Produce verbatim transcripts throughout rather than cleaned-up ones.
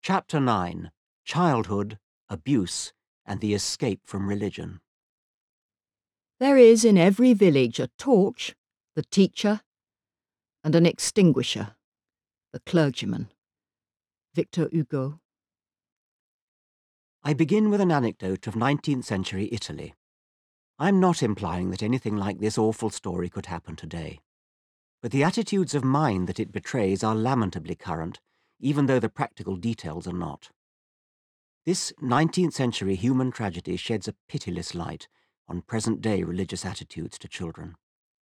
Chapter nine. Childhood, Abuse, and the Escape from Religion. There is in every village a torch, the teacher, and an extinguisher, the clergyman. Victor Hugo. I begin with an anecdote of nineteenth century Italy. I'm not implying that anything like this awful story could happen today. But the attitudes of mind that it betrays are lamentably current, even though the practical details are not. This nineteenth century human tragedy sheds a pitiless light on present-day religious attitudes to children.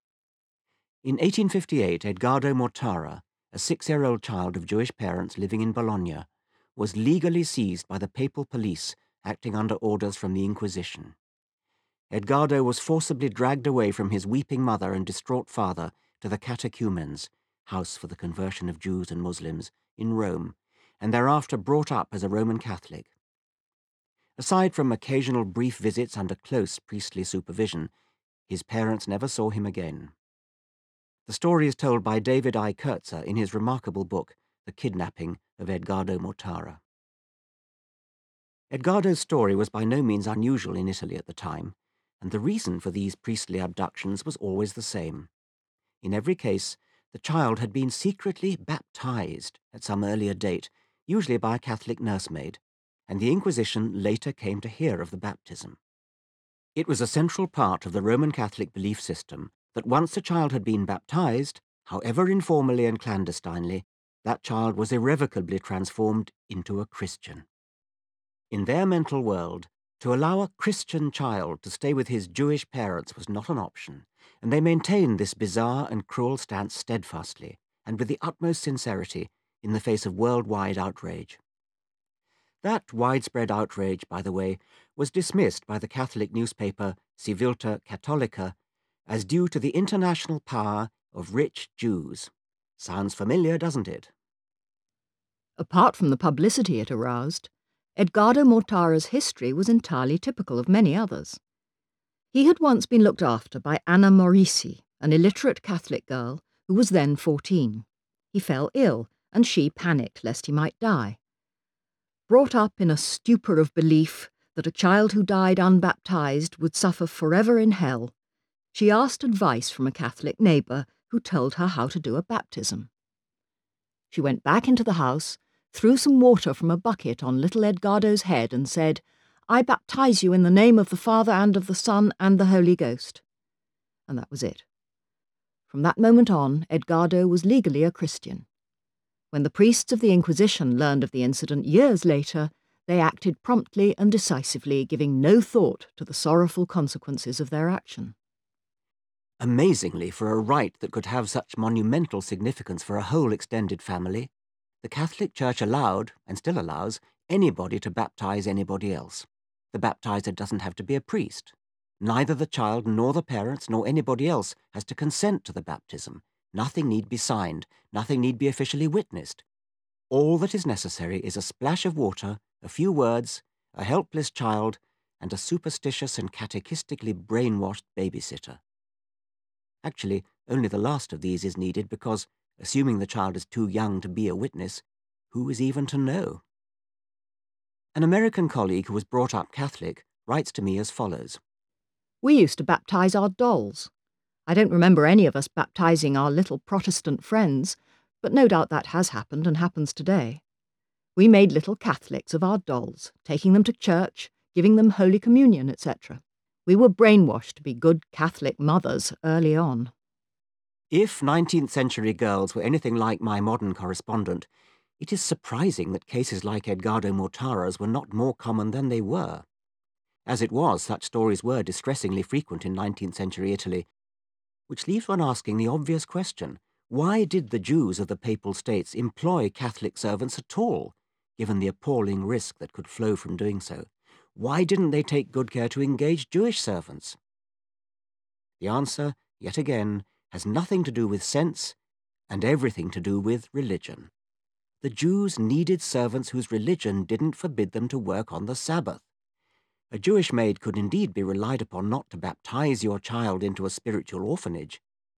In eighteen fifty-eight, Edgardo Mortara, a six-year-old child of Jewish parents living in Bologna, was legally seized by the papal police acting under orders from the Inquisition. Edgardo was forcibly dragged away from his weeping mother and distraught father to the catechumens, house for the conversion of Jews and Muslims, in Rome, and thereafter brought up as a Roman Catholic. Aside from occasional brief visits under close priestly supervision, his parents never saw him again. The story is told by David I. Kurtzer in his remarkable book, The Kidnapping of Edgardo Mortara. Edgardo's story was by no means unusual in Italy at the time, and the reason for these priestly abductions was always the same. In every case, the child had been secretly baptized at some earlier date, usually by a Catholic nursemaid, and the Inquisition later came to hear of the baptism. It was a central part of the Roman Catholic belief system that once a child had been baptized, however informally and clandestinely, that child was irrevocably transformed into a Christian. In their mental world, to allow a Christian child to stay with his Jewish parents was not an option, and they maintained this bizarre and cruel stance steadfastly and with the utmost sincerity in the face of worldwide outrage. That widespread outrage, by the way, was dismissed by the Catholic newspaper Civiltà Cattolica as due to the international power of rich Jews. Sounds familiar, doesn't it? Apart from the publicity it aroused, Edgardo Mortara's history was entirely typical of many others. He had once been looked after by Anna Maurici, an illiterate Catholic girl who was then fourteen. He fell ill, and she panicked lest he might die. Brought up in a stupor of belief that a child who died unbaptized would suffer forever in hell, she asked advice from a Catholic neighbour who told her how to do a baptism. She went back into the house, threw some water from a bucket on little Edgardo's head and said, "I baptize you in the name of the Father and of the Son and the Holy Ghost." And that was it. From that moment on, Edgardo was legally a Christian. When the priests of the Inquisition learned of the incident years later, they acted promptly and decisively, giving no thought to the sorrowful consequences of their action. Amazingly, for a rite that could have such monumental significance for a whole extended family, the Catholic Church allowed, and still allows, anybody to baptize anybody else. The baptizer doesn't have to be a priest. Neither the child nor the parents nor anybody else has to consent to the baptism. Nothing need be signed. Nothing need be officially witnessed. All that is necessary is a splash of water, a few words, a helpless child, and a superstitious and catechistically brainwashed babysitter. Actually, only the last of these is needed because, assuming the child is too young to be a witness, who is even to know? An American colleague who was brought up Catholic writes to me as follows. We used to baptize our dolls. I don't remember any of us baptizing our little Protestant friends, but no doubt that has happened and happens today. We made little Catholics of our dolls, taking them to church, giving them Holy Communion, et cetera. We were brainwashed to be good Catholic mothers early on. If nineteenth century girls were anything like my modern correspondent, it is surprising that cases like Edgardo Mortara's were not more common than they were. As it was, such stories were distressingly frequent in nineteenth century Italy, which leaves one asking the obvious question, why did the Jews of the Papal States employ Catholic servants at all, given the appalling risk that could flow from doing so? Why didn't they take good care to engage Jewish servants? The answer, yet again, has nothing to do with sense and everything to do with religion. The Jews needed servants whose religion didn't forbid them to work on the Sabbath. A Jewish maid could indeed be relied upon not to baptize your child into a spiritual orphanage,